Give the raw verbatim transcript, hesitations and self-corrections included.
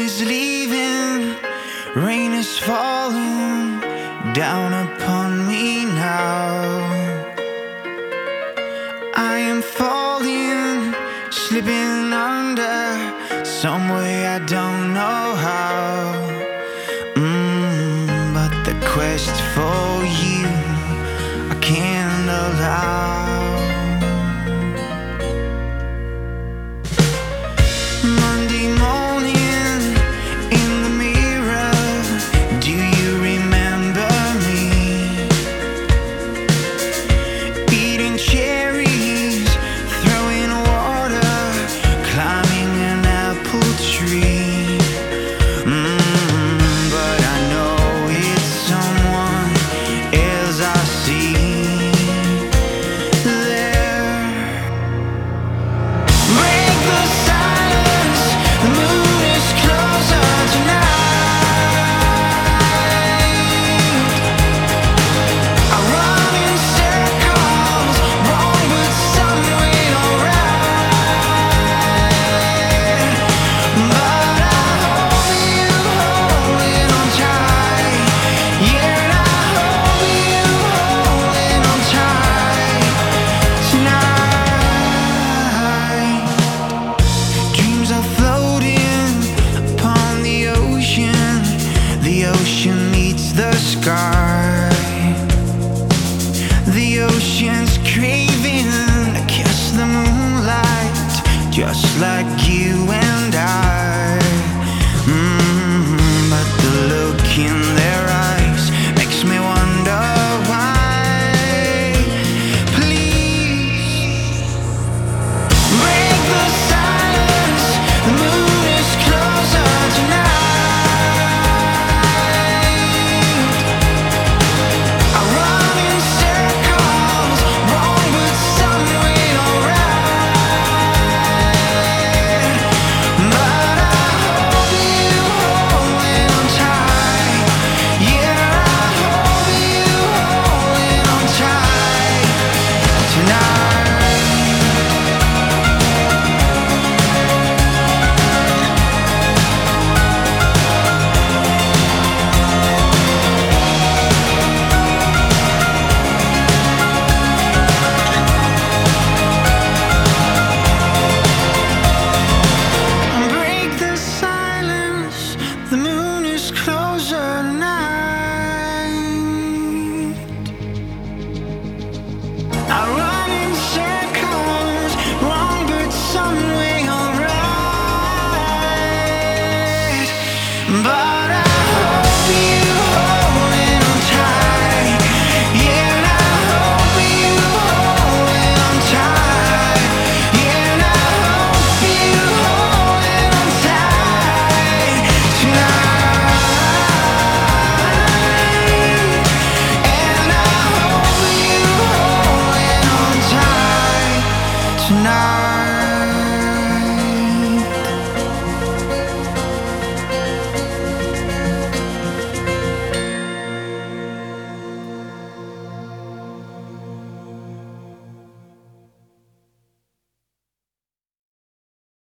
is leaving, rain is falling down upon me now. I am falling, slipping under some way I don't know how. mm, But the quest for you I can't allow. Monday morning in the mirror, do you remember me? Eating cherries, throwing water, climbing an apple tree. mm, But I know it's someone else I see there. Break the silence, the moon is closer tonight. I run in circles, wrong but somewhere alright. But I hold you, holding on tight. Yeah, and I hold you, holding on tight tonight. Dreams are floating upon the ocean. The ocean meets the sky. The ocean's craving to kiss the moonlight, just like you